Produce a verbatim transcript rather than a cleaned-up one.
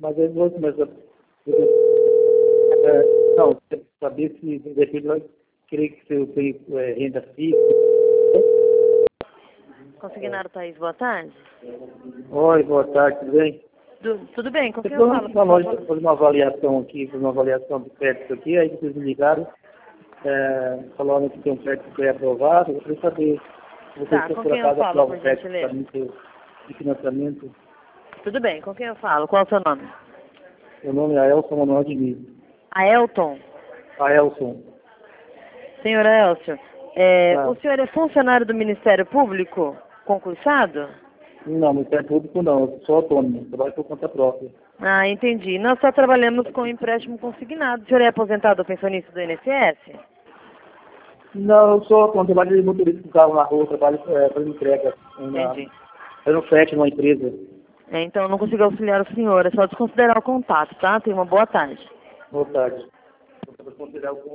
Mas eu vou começar. É, não, quero saber se de repente vai querer que eu tenha é, renda fixa. Consignado Thaís, boa tarde. Oi, boa tarde, tudo bem? Du- tudo bem, com quem eu Eu falo? estou por na loja favor? fazer uma avaliação aqui, fazer uma avaliação do crédito aqui, aí vocês me ligaram, é, falaram que tem um crédito que é aprovado, eu queria saber se vocês Tá, por com por quem eu acaso falo, aprovam por o crédito para gentileza? mim ter- de financiamento. Tudo bem, com quem eu falo? Qual é o seu nome? Meu nome é Elson Manuel Diniz. Aelton. Aelson. Senhor Elcio, é, Ah, o senhor é funcionário do Ministério Público, concursado? não, não é público não, eu sou autônomo, trabalho por conta própria. Ah, entendi. Nós só trabalhamos com empréstimo consignado. O senhor é aposentado ou pensionista do I N S S? Não, eu sou autônomo, trabalho de motorista com carro na rua, trabalho é, fazendo entrega, na, Entendi. fazendo frete numa empresa. É, então eu não consigo auxiliar o senhor, é só desconsiderar o contato, tá? Tenha uma boa tarde. Boa tarde. Eu vou considerar o